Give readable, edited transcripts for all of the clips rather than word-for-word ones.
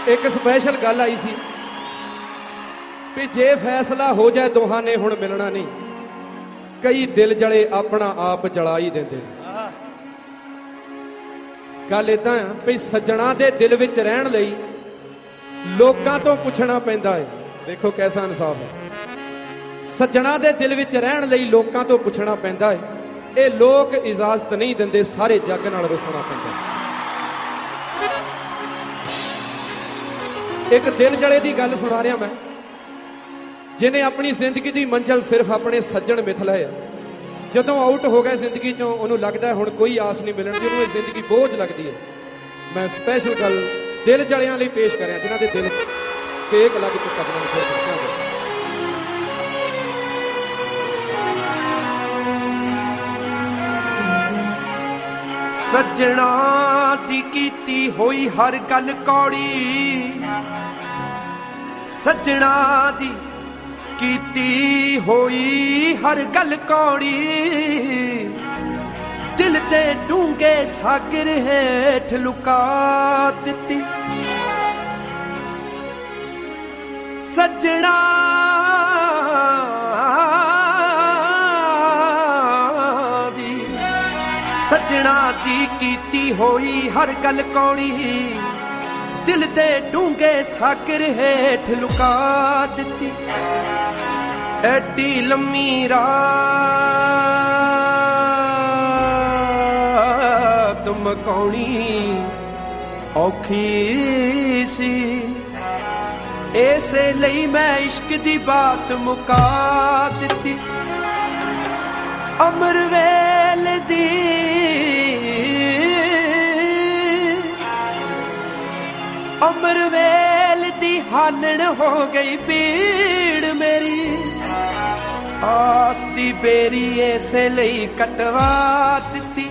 एक स्पैशल गल आई सी भी जे फैसला हो जाए दोहां ने हुण मिलना नहीं, कई दिल जले अपना आप जला ही देंदे ने। गल इदां आ भी सज्जणा दे दिल विच रहण लई लोकां तो पुछना पैंदा है। देखो कैसा इंसाफ है। सज्जणा दे दिल विच रहण लई लोकां तो पुछना पैंदा है। ये लोक इजाजत नहीं दिंदे, सारे जग नाल रुसना पैंदा। एक दिल जले दी गल सुना रहा मैं, जिन्हें अपनी जिंदगी की मंजिल सिर्फ अपने सज्जण मिथ लए। जदों आउट हो गए जिंदगी चों उन्होंने लगता है हुण कोई आस नहीं मिलण दी, उन्होंने जिंदगी बोझ लगती है। मैं स्पैशल गल दिल जलियां लई पेश कर रहा, जिन्हां दे दिल सेक लग चुका। सज्जणा दी कीती होई हर गल कौड़ी, सज्जणा दी कीती होई हर गल कौड़ी, दिल दे डूंगे सागर हेठ लुका दिती। सज्जणा सज्जणा दी कीती होई हर गल कौड़ी, दिल दे डूंगे सागर हेठ लुका दिती। एडी लम्मी रात मकाउणी औखी सी, इसे लई मैं इश्क दी बात मुका दिती। अमर वेल दी अमर वेल दी हानन हो गई पीड़ मेरी, आस दी बेरी ऐसे लई कटवा दिती।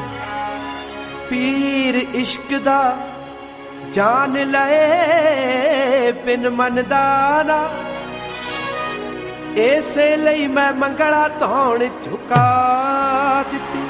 पीर इश्क दा जान लए बिन मनदा ना, ऐसे लई मैं मंगला धौण झुका दिती।